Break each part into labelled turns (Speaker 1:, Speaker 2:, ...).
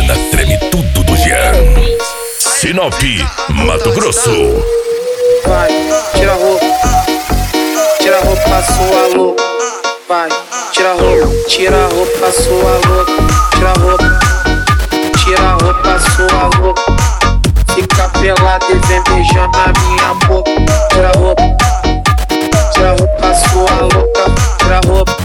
Speaker 1: arena treme tudo do Jean. Sinop, Mato Grosso.
Speaker 2: Vai, tira a roupa sua louca. Vai, tira a roupa sua louca. Tira a roupa sua louca. Fica pelada e vem beijando a minha boca. Tira a roupa sua louca. Tira a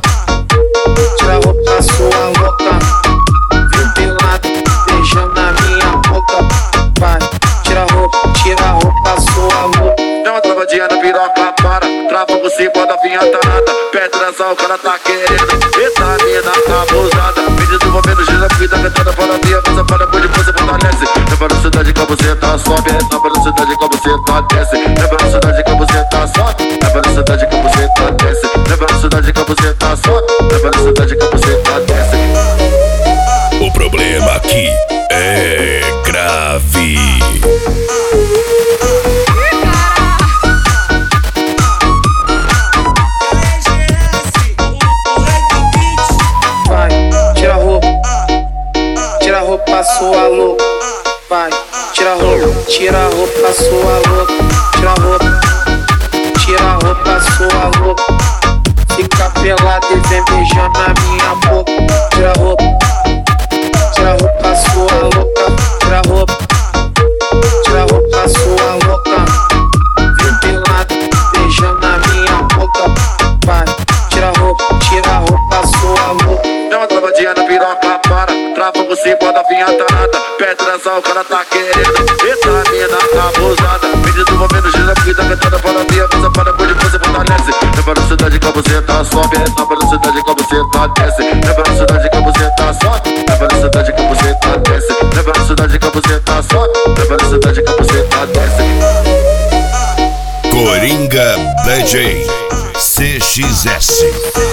Speaker 2: roupa sua louca. Vem pelada beijando a minha boca. Vai, tira a roupa sua louca.
Speaker 3: Dá uma travadinha na piroca, para. Trava por cima da vinha tarada. Perto dessa o cara tá querendo. Essa mina abusada. Me desenvolvendo, gira a vida cantada para a minha. Você para depois de você fortalece. Na velocidade que você tá sobe. Na velocidade que você tá desce. Na velocidade que você tá sobe. Na velocidade que você tá desce. Na velocidade que você tá sobe. Na velocidade que você tá desce.
Speaker 1: O problema aqui é grave.
Speaker 2: Roupa sua louca, vai, tira a roupa sua louca, tira a roupa sua louca, fica pelada e vem beijando a minha boca, tira a roupa sua louca, tira a roupa sua louca, vem pelada beijando a minha boca, vai, tira a roupa sua louca.
Speaker 3: Dá uma travadinha na piroca, para. Trava por cima da vinha tarada. Perto dessa o cara tá querendo. Essa mina abusada. Me desenvolvendo, gira a vida cantada para a minha. Você para depois de você fortalece. Na velocidade que você tá sobe. Na velocidade que você tá desce. Na velocidade que você tá sobe. Na velocidade que você tá desce. Na velocidade que você tá sobe. Na velocidade que você tá desce.
Speaker 1: Coringa DJ CXS.